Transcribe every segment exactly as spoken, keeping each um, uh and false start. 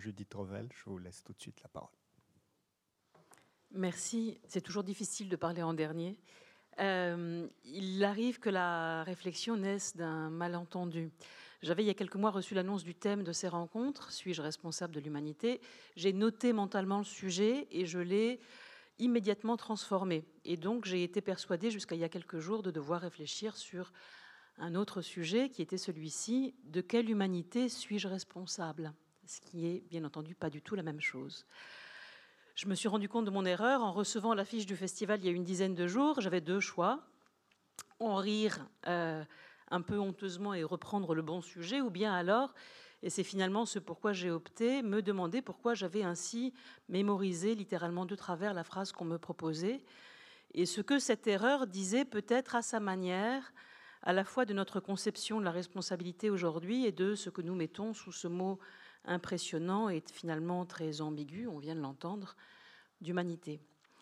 Judith Revel. Je vous laisse tout de suite la parole. Merci. C'est toujours difficile de parler en dernier. Euh, il arrive que la réflexion naisse d'un malentendu. J'avais il y a quelques mois reçu l'annonce du thème de ces rencontres, suis-je responsable de l'humanité? J'ai noté mentalement le sujet et je l'ai immédiatement transformé. Et donc j'ai été persuadée jusqu'à il y a quelques jours de devoir réfléchir sur un autre sujet qui était celui-ci, de quelle humanité suis-je responsable? Ce qui est bien entendu pas du tout la même chose. Je me suis rendu compte de mon erreur en recevant l'affiche du festival il y a une dizaine de jours. J'avais deux choix, en rire euh, un peu honteusement et reprendre le bon sujet, ou bien alors, et c'est finalement ce pourquoi j'ai opté, me demander pourquoi j'avais ainsi mémorisé littéralement de travers la phrase qu'on me proposait, et ce que cette erreur disait peut-être à sa manière, à la fois de notre conception de la responsabilité aujourd'hui et de ce que nous mettons sous ce mot impressionnant et finalement très ambigu, on vient de l'entendre, d'humanité.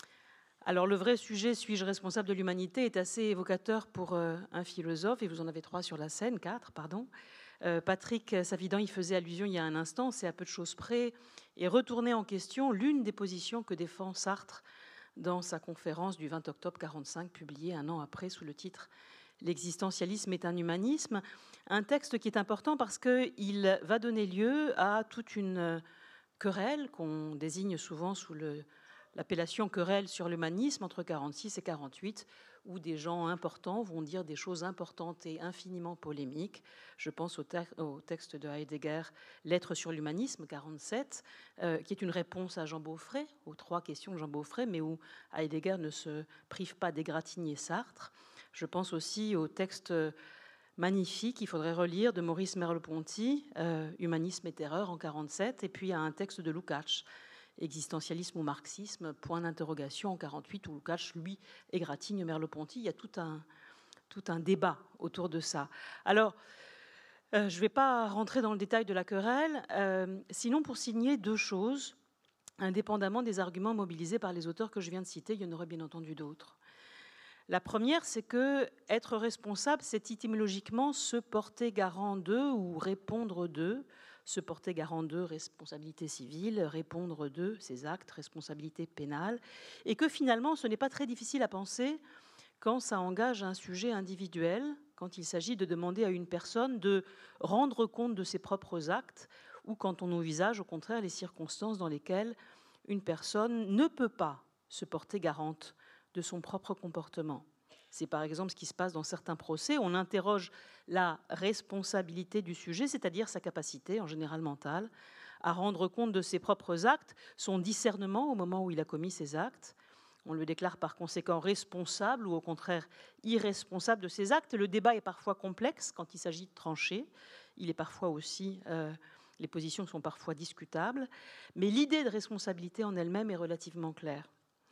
Alors le vrai sujet, suis-je responsable de l'humanité, est assez évocateur pour euh, un philosophe, et vous en avez trois sur la scène, quatre, pardon. Euh, Patrick Savidan y faisait allusion il y a un instant, c'est à peu de choses près, et retourner en question l'une des positions que défend Sartre dans sa conférence du vingt octobre quarante-cinq, publiée un an après sous le titre « L'existentialisme est un humanisme », un texte qui est important parce qu'il va donner lieu à toute une querelle qu'on désigne souvent sous le, l'appellation querelle sur l'humanisme entre quarante-six et quarante-huit, où des gens importants vont dire des choses importantes et infiniment polémiques. Je pense au, te- au texte de Heidegger, Lettres sur l'humanisme, quarante-sept, euh, qui est une réponse à Jean Beaufret, aux trois questions de Jean Beaufret, mais où Heidegger ne se prive pas d'égratigner Sartre. Je pense aussi au texte magnifique qu'il faudrait relire de Maurice Merleau-Ponty, euh, Humanisme et terreur en quarante-sept, et puis à un texte de Lukács, Existentialisme ou marxisme, point d'interrogation en quarante-huit, où Lukács, lui, égratigne Merleau-Ponty. Il y a tout un, tout un débat autour de ça. Alors, euh, je ne vais pas rentrer dans le détail de la querelle, euh, sinon pour signer deux choses, indépendamment des arguments mobilisés par les auteurs que je viens de citer, il y en aurait bien entendu d'autres. La première, c'est que être responsable, c'est étymologiquement se porter garant d'eux ou répondre d'eux. Se porter garant d'eux, responsabilité civile, répondre d'eux, ces actes, responsabilité pénale. Et que finalement, ce n'est pas très difficile à penser quand ça engage un sujet individuel, quand il s'agit de demander à une personne de rendre compte de ses propres actes, ou quand on envisage au contraire les circonstances dans lesquelles une personne ne peut pas se porter garante de son propre comportement. C'est par exemple ce qui se passe dans certains procès. On interroge la responsabilité du sujet, c'est-à-dire sa capacité, en général mentale, à rendre compte de ses propres actes, son discernement au moment où il a commis ses actes. On le déclare par conséquent responsable ou au contraire irresponsable de ses actes. Le débat est parfois complexe quand il s'agit de trancher. Il est parfois aussi, euh, les positions sont parfois discutables. Mais l'idée de responsabilité en elle-même est relativement claire.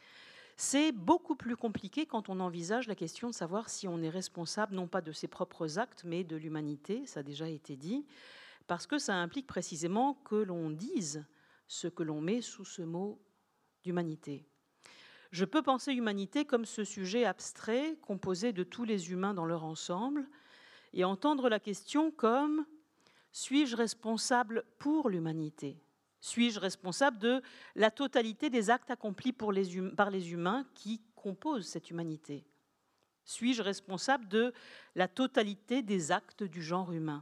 C'est beaucoup plus compliqué quand on envisage la question de savoir si on est responsable non pas de ses propres actes, mais de l'humanité, ça a déjà été dit, parce que ça implique précisément que l'on dise ce que l'on met sous ce mot d'humanité. Je peux penser humanité comme ce sujet abstrait, composé de tous les humains dans leur ensemble, et entendre la question comme « suis-je responsable pour l'humanité ?» Suis-je responsable de la totalité des actes accomplis pour les hum- par les humains qui composent cette humanité? Suis-je responsable de la totalité des actes du genre humain?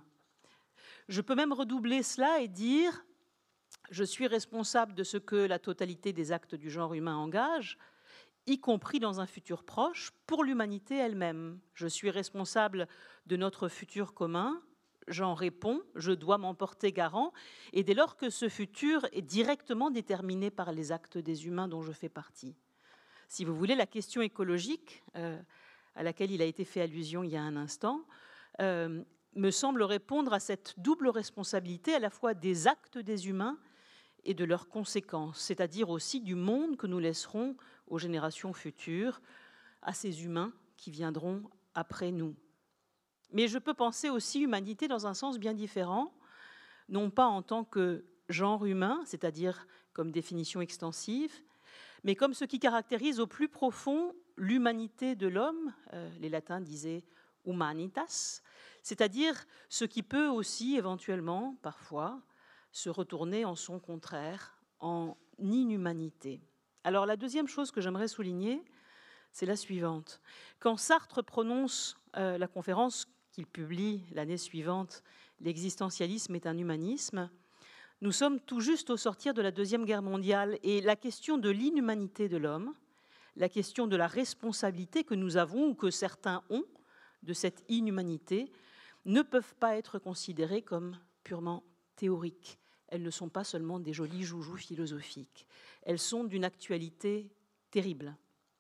Je peux même redoubler cela et dire je suis responsable de ce que la totalité des actes du genre humain engage, y compris dans un futur proche, pour l'humanité elle-même. Je suis responsable de notre futur commun. J'en réponds, je dois m'en porter garant, et dès lors que ce futur est directement déterminé par les actes des humains dont je fais partie. Si vous voulez, la question écologique, euh, à laquelle il a été fait allusion il y a un instant, euh, me semble répondre à cette double responsabilité, à la fois des actes des humains et de leurs conséquences, c'est-à-dire aussi du monde que nous laisserons aux générations futures, à ces humains qui viendront après nous. Mais je peux penser aussi humanité dans un sens bien différent, non pas en tant que genre humain, c'est-à-dire comme définition extensive, mais comme ce qui caractérise au plus profond l'humanité de l'homme, euh, les latins disaient humanitas, c'est-à-dire ce qui peut aussi éventuellement, parfois, se retourner en son contraire, en inhumanité. Alors la deuxième chose que j'aimerais souligner, c'est la suivante. Quand Sartre prononce euh, la conférence qu'il publie l'année suivante, « L'existentialisme est un humanisme », nous sommes tout juste au sortir de la Deuxième Guerre mondiale et la question de l'inhumanité de l'homme, la question de la responsabilité que nous avons ou que certains ont de cette inhumanité ne peuvent pas être considérées comme purement théoriques. Elles ne sont pas seulement des jolis joujoux philosophiques. Elles sont d'une actualité terrible.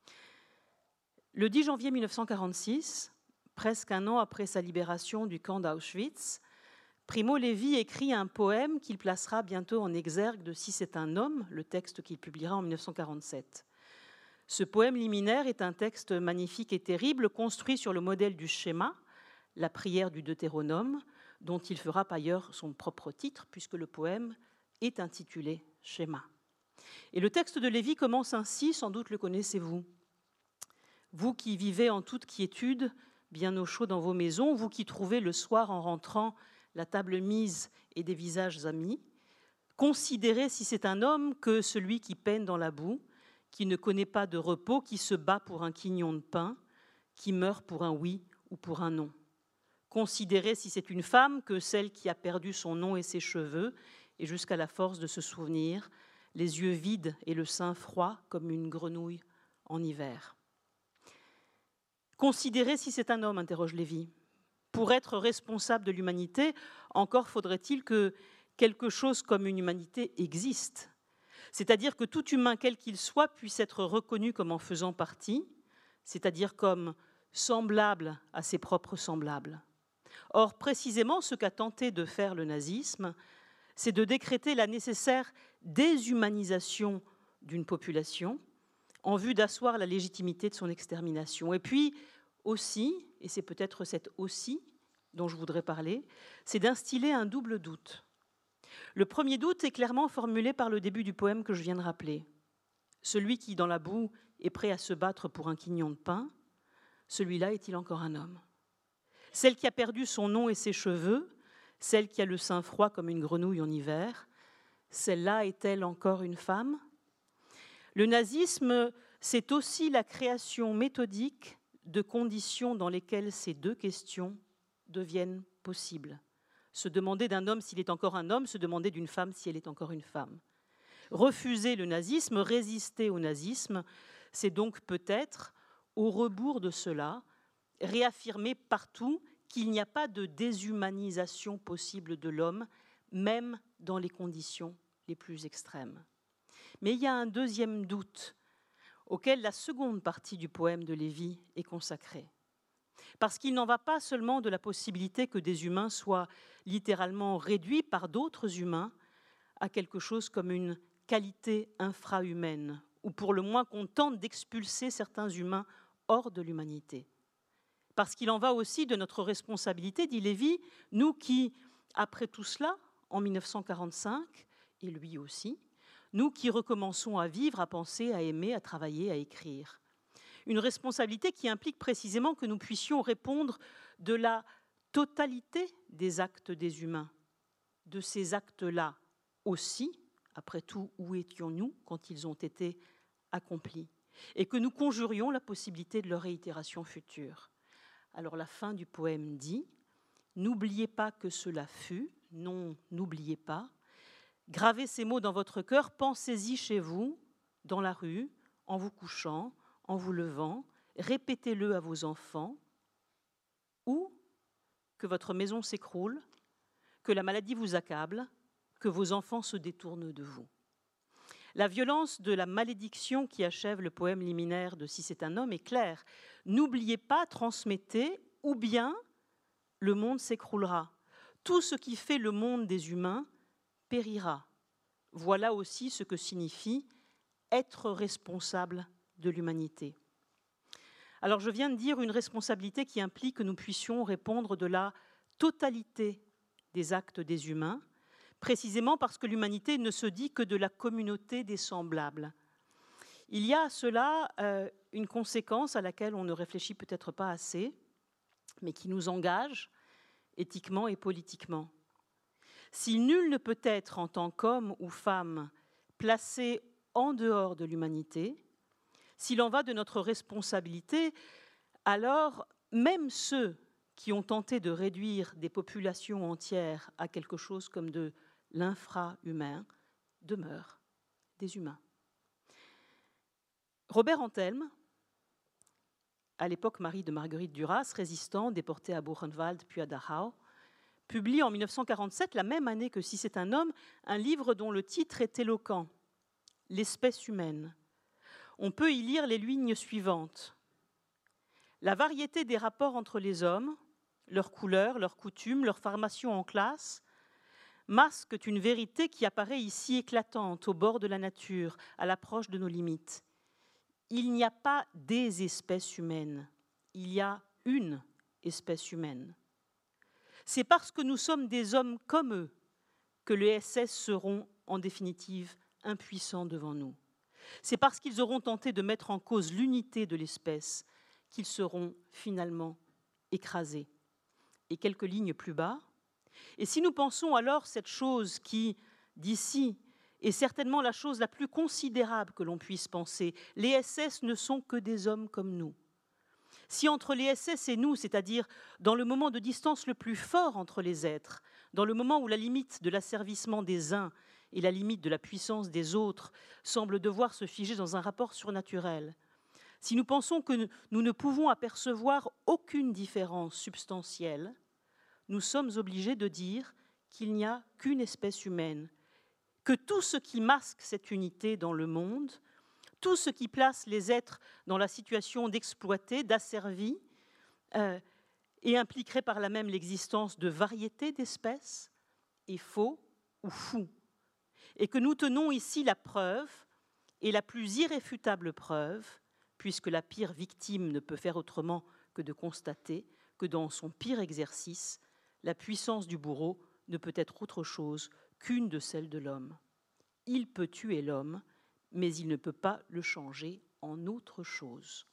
Le dix janvier mille neuf cent quarante-six, presque un an après sa libération du camp d'Auschwitz, Primo Levi écrit un poème qu'il placera bientôt en exergue de « Si c'est un homme », le texte qu'il publiera en mille neuf cent quarante-sept. Ce poème liminaire est un texte magnifique et terrible, construit sur le modèle du schéma, la prière du Deutéronome, dont il fera par ailleurs son propre titre, puisque le poème est intitulé « Schéma ». Et le texte de Lévi commence ainsi, sans doute le connaissez-vous. « Vous qui vivez en toute quiétude, bien au chaud dans vos maisons, vous qui trouvez le soir en rentrant la table mise et des visages amis, considérez si c'est un homme que celui qui peine dans la boue, qui ne connaît pas de repos, qui se bat pour un quignon de pain, qui meurt pour un oui ou pour un non. Considérez si c'est une femme que celle qui a perdu son nom et ses cheveux, et jusqu'à la force de se souvenir, les yeux vides et le sein froid comme une grenouille en hiver. Considérez si c'est un homme, interroge Lévi. Pour être responsable de l'humanité, encore faudrait-il que quelque chose comme une humanité existe. C'est-à-dire que tout humain, quel qu'il soit, puisse être reconnu comme en faisant partie, c'est-à-dire comme semblable à ses propres semblables. Or, précisément, ce qu'a tenté de faire le nazisme, c'est de décréter la nécessaire déshumanisation d'une population en vue d'asseoir la légitimité de son extermination. Et puis aussi, et c'est peut-être cet aussi dont je voudrais parler, c'est d'instiller un double doute. Le premier doute est clairement formulé par le début du poème que je viens de rappeler. Celui qui, dans la boue, est prêt à se battre pour un quignon de pain, celui-là est-il encore un homme? Celle qui a perdu son nom et ses cheveux, celle qui a le sein froid comme une grenouille en hiver, celle-là est-elle encore une femme? Le nazisme, c'est aussi la création méthodique de conditions dans lesquelles ces deux questions deviennent possibles. Se demander d'un homme s'il est encore un homme, se demander d'une femme si elle est encore une femme. Refuser le nazisme, résister au nazisme, c'est donc peut-être, au rebours de cela, réaffirmer partout qu'il n'y a pas de déshumanisation possible de l'homme, même dans les conditions les plus extrêmes. Mais il y a un deuxième doute auquel la seconde partie du poème de Lévi est consacrée. Parce qu'il n'en va pas seulement de la possibilité que des humains soient littéralement réduits par d'autres humains à quelque chose comme une qualité infrahumaine, ou pour le moins qu'on tente d'expulser certains humains hors de l'humanité. Parce qu'il en va aussi de notre responsabilité, dit Lévi, nous qui, après tout cela, en mille neuf cent quarante-cinq, et lui aussi, nous qui recommençons à vivre, à penser, à aimer, à travailler, à écrire. Une responsabilité qui implique précisément que nous puissions répondre de la totalité des actes des humains, de ces actes-là aussi, après tout, où étions-nous quand ils ont été accomplis, et que nous conjurions la possibilité de leur réitération future. Alors la fin du poème dit « N'oubliez pas que cela fut, non, n'oubliez pas, gravez ces mots dans votre cœur, pensez-y chez vous, dans la rue, en vous couchant, en vous levant, répétez-le à vos enfants, ou que votre maison s'écroule, que la maladie vous accable, que vos enfants se détournent de vous. » La violence de la malédiction qui achève le poème liminaire de « Si c'est un homme » est claire. N'oubliez pas, transmettez, ou bien le monde s'écroulera. Tout ce qui fait le monde des humains périra. Voilà aussi ce que signifie être responsable de l'humanité. Alors je viens de dire une responsabilité qui implique que nous puissions répondre de la totalité des actes des humains, précisément parce que l'humanité ne se dit que de la communauté des semblables. Il y a à cela euh, une conséquence à laquelle on ne réfléchit peut-être pas assez, mais qui nous engage éthiquement et politiquement. Si nul ne peut être, en tant qu'homme ou femme, placé en dehors de l'humanité, s'il en va de notre responsabilité, alors même ceux qui ont tenté de réduire des populations entières à quelque chose comme de l'infra-humain demeurent des humains. Robert Antelme, à l'époque mari de Marguerite Duras, résistant, déporté à Buchenwald puis à Dachau, publie en mille neuf cent quarante-sept, la même année que Si c'est un homme, un livre dont le titre est éloquent, « L'espèce humaine ». On peut y lire les lignes suivantes. La variété des rapports entre les hommes, leurs couleurs, leurs coutumes, leur formation en classe, masquent une vérité qui apparaît ici éclatante, au bord de la nature, à l'approche de nos limites. Il n'y a pas des espèces humaines, il y a une espèce humaine. C'est parce que nous sommes des hommes comme eux que les S S seront en définitive impuissants devant nous. C'est parce qu'ils auront tenté de mettre en cause l'unité de l'espèce qu'ils seront finalement écrasés. Et quelques lignes plus bas. Et si nous pensons alors cette chose qui, d'ici, est certainement la chose la plus considérable que l'on puisse penser, les S S ne sont que des hommes comme nous. Si entre les S S et nous, c'est-à-dire dans le moment de distance le plus fort entre les êtres, dans le moment où la limite de l'asservissement des uns et la limite de la puissance des autres semblent devoir se figer dans un rapport surnaturel, si nous pensons que nous ne pouvons apercevoir aucune différence substantielle, nous sommes obligés de dire qu'il n'y a qu'une espèce humaine, que tout ce qui masque cette unité dans le monde, tout ce qui place les êtres dans la situation d'exploités, d'asservis, euh, et impliquerait par là même l'existence de variétés d'espèces, est faux ou fou. Et que nous tenons ici la preuve, et la plus irréfutable preuve, puisque la pire victime ne peut faire autrement que de constater que dans son pire exercice, la puissance du bourreau ne peut être autre chose qu'une de celles de l'homme. Il peut tuer l'homme, mais il ne peut pas le changer en autre chose.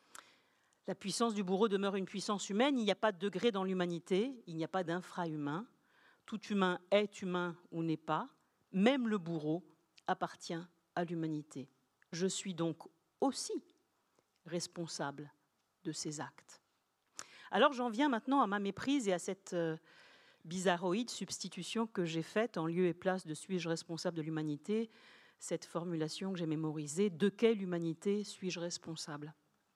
La puissance du bourreau demeure une puissance humaine, il n'y a pas de degré dans l'humanité, il n'y a pas d'infra-humain. Tout humain est humain ou n'est pas, même le bourreau appartient à l'humanité. Je suis donc aussi responsable de ces actes. Alors j'en viens maintenant à ma méprise et à cette euh, bizarroïde substitution que j'ai faite en lieu et place de « suis-je responsable de l'humanité ?» cette formulation que j'ai mémorisée, de quelle humanité suis-je responsable?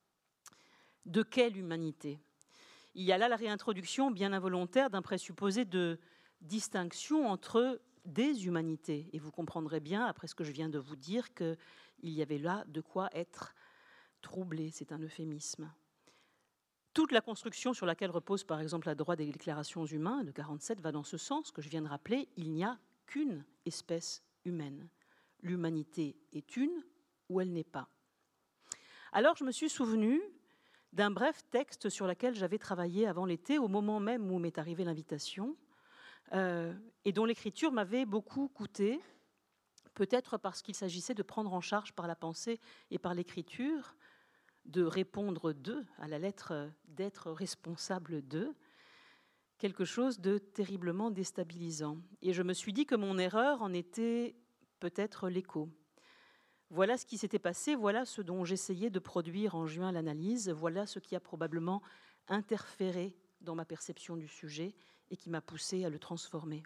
De quelle humanité? Il y a là la réintroduction bien involontaire d'un présupposé de distinction entre des humanités. Et vous comprendrez bien, après ce que je viens de vous dire, qu'il y avait là de quoi être troublé. C'est un euphémisme. Toute la construction sur laquelle repose par exemple la droit des déclarations humaines de quarante-sept va dans ce sens que je viens de rappeler. Il n'y a qu'une espèce humaine. L'humanité est une ou elle n'est pas. Alors je me suis souvenue d'un bref texte sur lequel j'avais travaillé avant l'été, au moment même où m'est arrivée l'invitation, euh, et dont l'écriture m'avait beaucoup coûté, peut-être parce qu'il s'agissait de prendre en charge par la pensée et par l'écriture, de répondre d'eux, à la lettre d'être responsable d'eux, quelque chose de terriblement déstabilisant. Et je me suis dit que mon erreur en était peut-être l'écho. Voilà ce qui s'était passé, voilà ce dont j'essayais de produire en juin l'analyse, voilà ce qui a probablement interféré dans ma perception du sujet et qui m'a poussé à le transformer.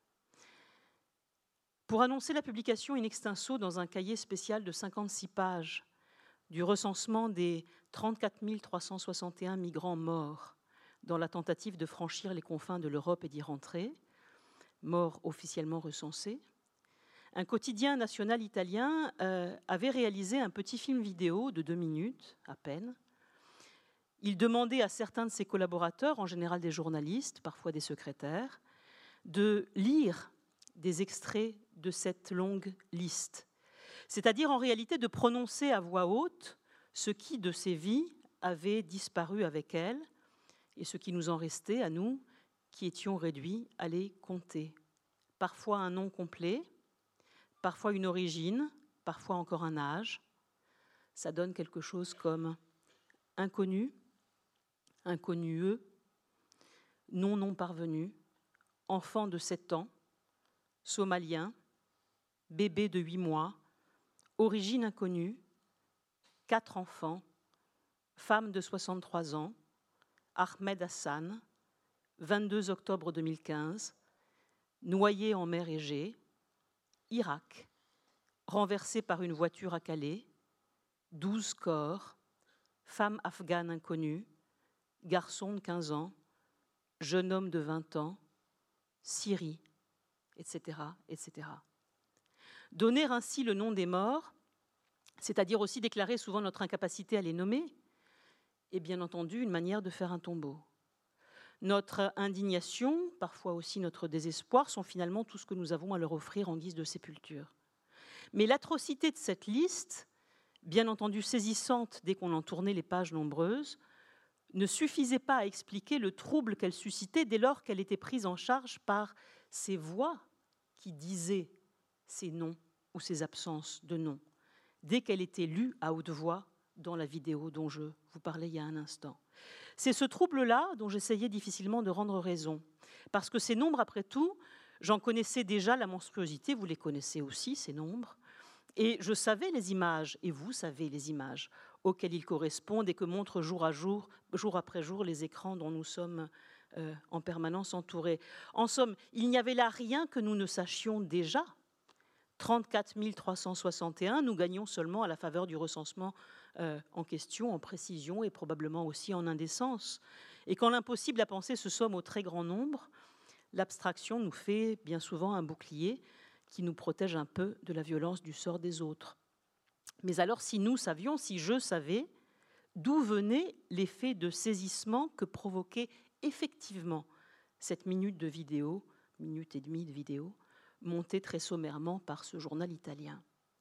Pour annoncer la publication in extenso dans un cahier spécial de cinquante-six pages du recensement des trente-quatre mille trois cent soixante et un migrants morts dans la tentative de franchir les confins de l'Europe et d'y rentrer, morts officiellement recensés, un quotidien national italien euh, avait réalisé un petit film vidéo de deux minutes à peine. Il demandait à certains de ses collaborateurs, en général des journalistes, parfois des secrétaires, de lire des extraits de cette longue liste. C'est-à-dire en réalité de prononcer à voix haute ce qui de ces vies avait disparu avec elles et ce qui nous en restait à nous qui étions réduits à les compter. Parfois un nom complet, parfois une origine, parfois encore un âge. Ça donne quelque chose comme inconnu, inconnueux, non non parvenu, enfant de sept ans, somalien, bébé de huit mois, origine inconnue, quatre enfants, femme de soixante-trois ans, Ahmed Hassan, vingt-deux octobre deux mille quinze, noyé en mer Égée, Irak, renversé par une voiture à Calais, douze corps, femme afghane inconnue, garçon de quinze ans, jeune homme de vingt ans, Syrie, et cetera, et cetera. Donner ainsi le nom des morts, c'est-à-dire aussi déclarer souvent notre incapacité à les nommer, est bien entendu une manière de faire un tombeau. Notre indignation, parfois aussi notre désespoir, sont finalement tout ce que nous avons à leur offrir en guise de sépulture. Mais l'atrocité de cette liste, bien entendu saisissante dès qu'on en tournait les pages nombreuses, ne suffisait pas à expliquer le trouble qu'elle suscitait dès lors qu'elle était prise en charge par ces voix qui disaient ces noms ou ces absences de noms, dès qu'elle était lue à haute voix dans la vidéo dont je vous parlais il y a un instant. C'est ce trouble-là dont j'essayais difficilement de rendre raison, parce que ces nombres, après tout, j'en connaissais déjà la monstruosité, vous les connaissez aussi, ces nombres, et je savais les images, et vous savez les images, auxquelles ils correspondent et que montrent jour à jour, jour après jour, les écrans dont nous sommes euh, en permanence entourés. En somme, il n'y avait là rien que nous ne sachions déjà. trente-quatre mille trois cent soixante et un, nous gagnons seulement à la faveur du recensement euh, en question, en précision et probablement aussi en indécence. Et quand l'impossible à penser se somme au très grand nombre, l'abstraction nous fait bien souvent un bouclier qui nous protège un peu de la violence du sort des autres. Mais alors, si nous savions, si je savais, d'où venait l'effet de saisissement que provoquait effectivement cette minute de vidéo, minute et demie de vidéo, montée très sommairement par ce journal italien.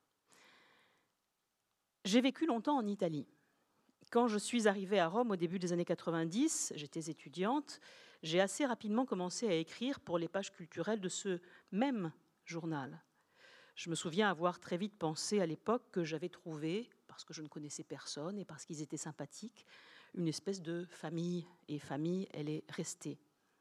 J'ai vécu longtemps en Italie. Quand je suis arrivée à Rome au début des années quatre-vingt-dix, j'étais étudiante, j'ai assez rapidement commencé à écrire pour les pages culturelles de ce même journal. Je me souviens avoir très vite pensé à l'époque que j'avais trouvé, parce que je ne connaissais personne et parce qu'ils étaient sympathiques, une espèce de famille. Et famille, elle est restée.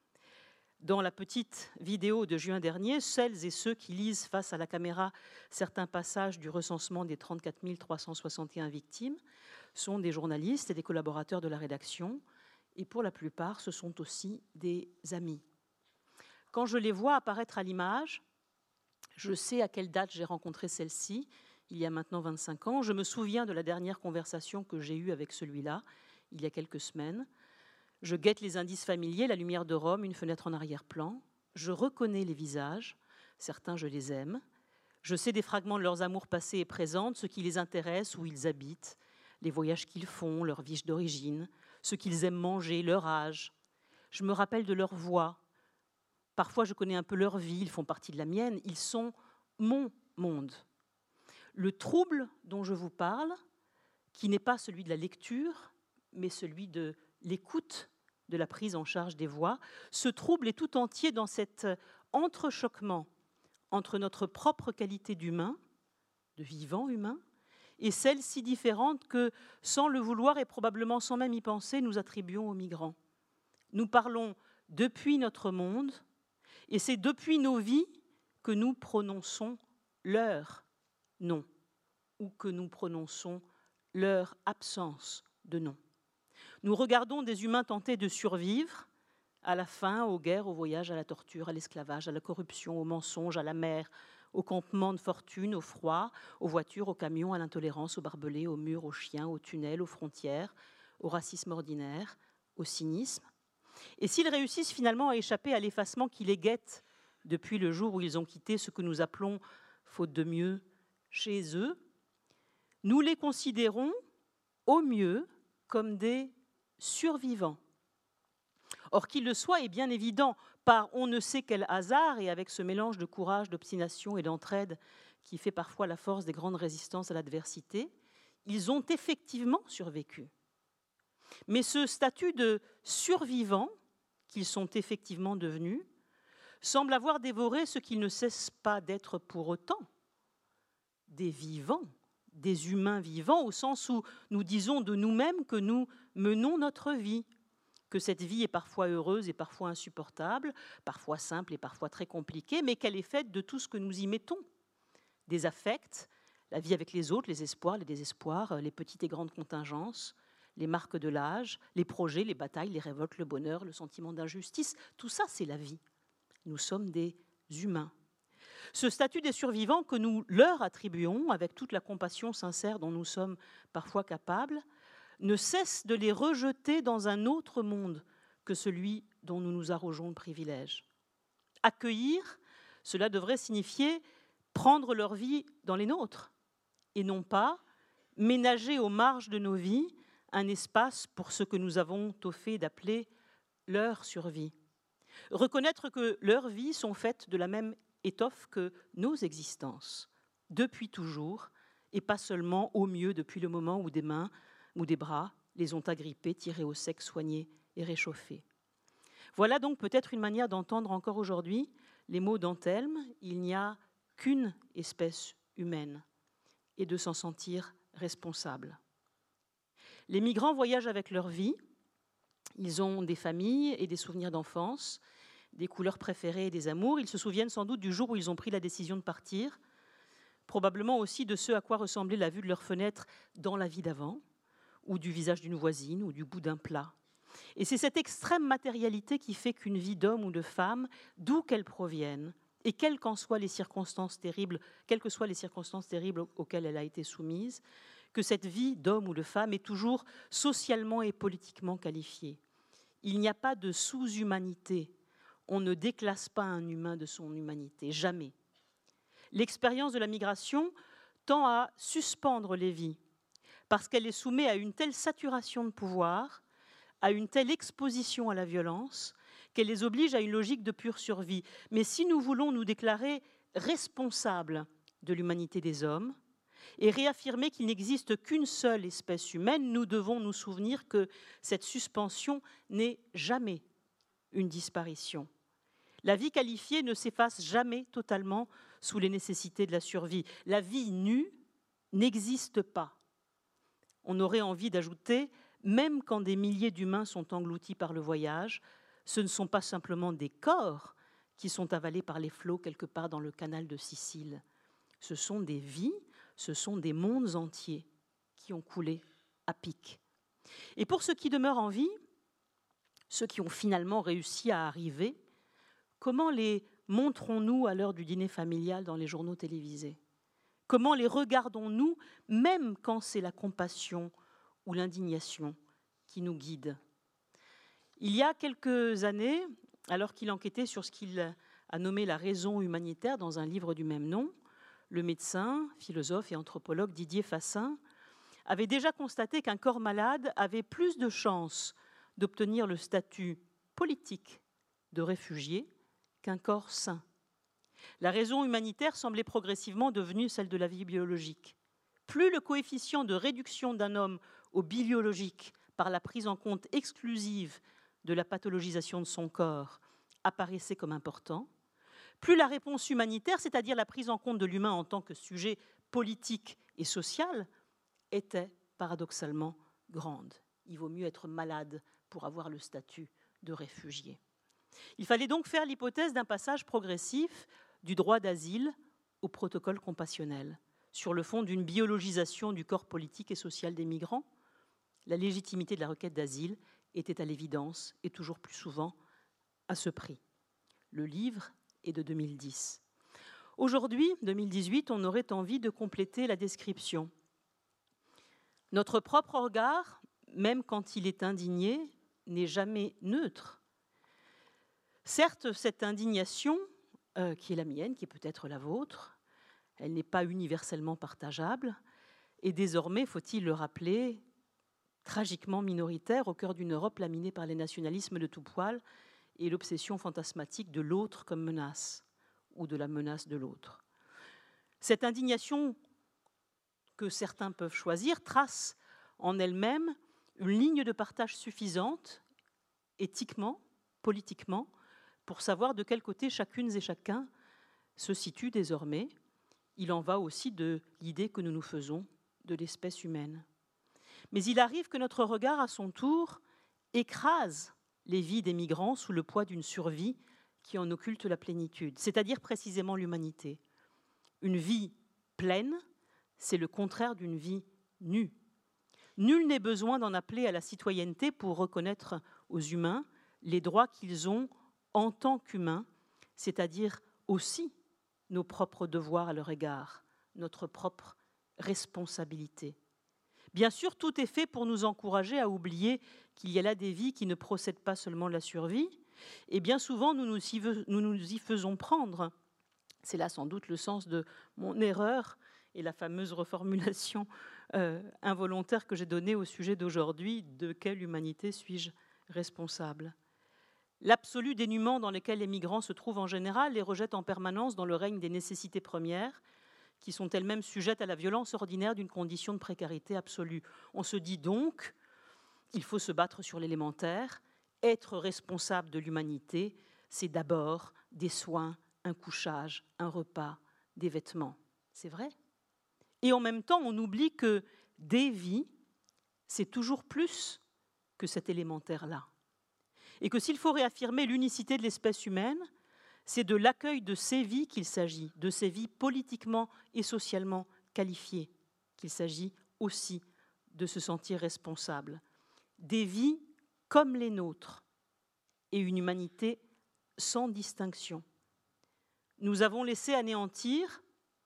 Dans la petite vidéo de juin dernier, celles et ceux qui lisent face à la caméra certains passages du recensement des trente-quatre mille trois cent soixante et un victimes sont des journalistes et des collaborateurs de la rédaction, et pour la plupart, ce sont aussi des amis. Quand je les vois apparaître à l'image, je sais à quelle date j'ai rencontré celle-ci, il y a maintenant vingt-cinq ans. Je me souviens de la dernière conversation que j'ai eue avec celui-là, il y a quelques semaines. Je guette les indices familiers, la lumière de Rome, une fenêtre en arrière-plan. Je reconnais les visages, certains je les aime. Je sais des fragments de leurs amours passés et présents, ce qui les intéresse, où ils habitent, les voyages qu'ils font, leur vie d'origine, ce qu'ils aiment manger, leur âge. Je me rappelle de leur voix. Parfois, je connais un peu leur vie, ils font partie de la mienne, ils sont mon monde. Le trouble dont je vous parle, qui n'est pas celui de la lecture, mais celui de l'écoute, de la prise en charge des voix, ce trouble est tout entier dans cet entrechoquement entre notre propre qualité d'humain, de vivant humain, et celle si différente que, sans le vouloir et probablement sans même y penser, nous attribuons aux migrants. Nous parlons depuis notre monde, et c'est depuis nos vies que nous prononçons leur nom, ou que nous prononçons leur absence de nom. Nous regardons des humains tenter de survivre à la faim, aux guerres, aux voyages, à la torture, à l'esclavage, à la corruption, au mensonge, à la mer, au campement de fortune, au froid, aux voitures, aux camions, à l'intolérance, aux barbelés, aux murs, aux chiens, aux tunnels, aux frontières, au racisme ordinaire, au cynisme. Et s'ils réussissent finalement à échapper à l'effacement qui les guette depuis le jour où ils ont quitté ce que nous appelons, faute de mieux, chez eux, nous les considérons au mieux comme des survivants. Or, qu'il le soit est bien évident, par on ne sait quel hasard, et avec ce mélange de courage, d'obstination et d'entraide qui fait parfois la force des grandes résistances à l'adversité, ils ont effectivement survécu. Mais ce statut de survivant qu'ils sont effectivement devenus semble avoir dévoré ce qu'ils ne cessent pas d'être pour autant, des vivants, des humains vivants, au sens où nous disons de nous-mêmes que nous menons notre vie, que cette vie est parfois heureuse et parfois insupportable, parfois simple et parfois très compliquée, mais qu'elle est faite de tout ce que nous y mettons. Des affects, la vie avec les autres, les espoirs, les désespoirs, les petites et grandes contingences, les marques de l'âge, les projets, les batailles, les révoltes, le bonheur, le sentiment d'injustice. Tout ça, c'est la vie. Nous sommes des humains. Ce statut des survivants que nous leur attribuons, avec toute la compassion sincère dont nous sommes parfois capables, ne cesse de les rejeter dans un autre monde que celui dont nous nous arrogeons le privilège. Accueillir, cela devrait signifier prendre leur vie dans les nôtres, et non pas ménager aux marges de nos vies un espace pour ce que nous avons au fait d'appeler leur survie. Reconnaître que leurs vies sont faites de la même étoffe que nos existences, depuis toujours, et pas seulement au mieux depuis le moment où des mains ou des bras les ont agrippés, tirés au sec, soignés et réchauffés. Voilà donc peut-être une manière d'entendre encore aujourd'hui les mots d'Anthelme, il n'y a qu'une espèce humaine, et de s'en sentir responsable. Les migrants voyagent avec leur vie, ils ont des familles et des souvenirs d'enfance, des couleurs préférées et des amours. Ils se souviennent sans doute du jour où ils ont pris la décision de partir, probablement aussi de ce à quoi ressemblait la vue de leur fenêtre dans la vie d'avant, ou du visage d'une voisine, ou du bout d'un plat. Et c'est cette extrême matérialité qui fait qu'une vie d'homme ou de femme, d'où qu'elle provienne, et quelles qu'en soient les circonstances terribles, quelles que soient les circonstances terribles auxquelles elle a été soumise, que cette vie d'homme ou de femme est toujours socialement et politiquement qualifiée. Il n'y a pas de sous-humanité. On ne déclasse pas un humain de son humanité, jamais. L'expérience de la migration tend à suspendre les vies, parce qu'elle les soumet à une telle saturation de pouvoir, à une telle exposition à la violence, qu'elle les oblige à une logique de pure survie. Mais si nous voulons nous déclarer responsables de l'humanité des hommes et réaffirmer qu'il n'existe qu'une seule espèce humaine, nous devons nous souvenir que cette suspension n'est jamais une disparition. La vie qualifiée ne s'efface jamais totalement sous les nécessités de la survie. La vie nue n'existe pas. On aurait envie d'ajouter, même quand des milliers d'humains sont engloutis par le voyage, ce ne sont pas simplement des corps qui sont avalés par les flots quelque part dans le canal de Sicile. Ce sont des vies, ce sont des mondes entiers qui ont coulé à pic. Et pour ceux qui demeurent en vie, ceux qui ont finalement réussi à arriver, comment les montrons-nous à l'heure du dîner familial dans les journaux télévisés? Comment les regardons-nous, même quand c'est la compassion ou l'indignation qui nous guident? Il y a quelques années, alors qu'il enquêtait sur ce qu'il a nommé la raison humanitaire dans un livre du même nom, le médecin, philosophe et anthropologue Didier Fassin avait déjà constaté qu'un corps malade avait plus de chances d'obtenir le statut politique de réfugié qu'un corps sain. La raison humanitaire semblait progressivement devenue celle de la vie biologique. Plus le coefficient de réduction d'un homme au biologique par la prise en compte exclusive de la pathologisation de son corps apparaissait comme important, plus la réponse humanitaire, c'est-à-dire la prise en compte de l'humain en tant que sujet politique et social, était paradoxalement grande. Il vaut mieux être malade pour avoir le statut de réfugié. Il fallait donc faire l'hypothèse d'un passage progressif du droit d'asile au protocole compassionnel, sur le fond d'une biologisation du corps politique et social des migrants. La légitimité de la requête d'asile était à l'évidence, et toujours plus souvent, à ce prix. Le livre est de deux mille dix. Aujourd'hui, deux mille dix-huit, on aurait envie de compléter la description. Notre propre regard, même quand il est indigné, n'est jamais neutre. Certes, cette indignation, euh, qui est la mienne, qui est peut-être la vôtre, elle n'est pas universellement partageable, et désormais, faut-il le rappeler, tragiquement minoritaire au cœur d'une Europe laminée par les nationalismes de tout poil et l'obsession fantasmatique de l'autre comme menace, ou de la menace de l'autre. Cette indignation que certains peuvent choisir trace en elle-même une ligne de partage suffisante, éthiquement, politiquement, pour savoir de quel côté chacune et chacun se situe désormais. Il en va aussi de l'idée que nous nous faisons de l'espèce humaine. Mais il arrive que notre regard, à son tour, écrase les vies des migrants sous le poids d'une survie qui en occulte la plénitude, c'est-à-dire précisément l'humanité. Une vie pleine, c'est le contraire d'une vie nue. Nul n'est besoin d'en appeler à la citoyenneté pour reconnaître aux humains les droits qu'ils ont en tant qu'humains, c'est-à-dire aussi nos propres devoirs à leur égard, notre propre responsabilité. Bien sûr, tout est fait pour nous encourager à oublier qu'il y a là des vies qui ne procèdent pas seulement de la survie, et bien souvent nous nous y, nous nous y faisons prendre. C'est là sans doute le sens de mon erreur et la fameuse reformulation euh, involontaire que j'ai donnée au sujet d'aujourd'hui, de quelle humanité suis-je responsable? L'absolu dénuement dans lequel les migrants se trouvent en général les rejette en permanence dans le règne des nécessités premières, qui sont elles-mêmes sujettes à la violence ordinaire d'une condition de précarité absolue. On se dit donc, il faut se battre sur l'élémentaire, être responsable de l'humanité, c'est d'abord des soins, un couchage, un repas, des vêtements. C'est vrai. Et en même temps, on oublie que des vies, c'est toujours plus que cet élémentaire-là. Et que s'il faut réaffirmer l'unicité de l'espèce humaine, c'est de l'accueil de ces vies qu'il s'agit, de ces vies politiquement et socialement qualifiées, qu'il s'agit aussi de se sentir responsable. Des vies comme les nôtres et une humanité sans distinction. Nous avons laissé anéantir,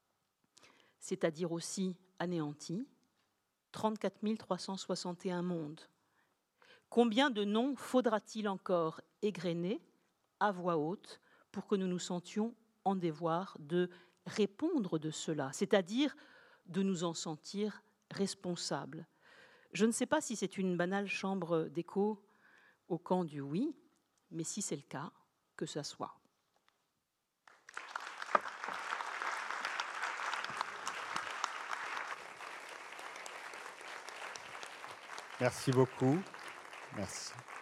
c'est-à-dire aussi anéanti, trente-quatre mille trois cent soixante et un mondes. Combien de noms faudra-t-il encore égrener à voix haute pour que nous nous sentions en devoir de répondre de cela, c'est-à-dire de nous en sentir responsables? Je ne sais pas si c'est une banale chambre d'écho au camp du oui, mais si c'est le cas, que ça soit. Merci beaucoup. Merci.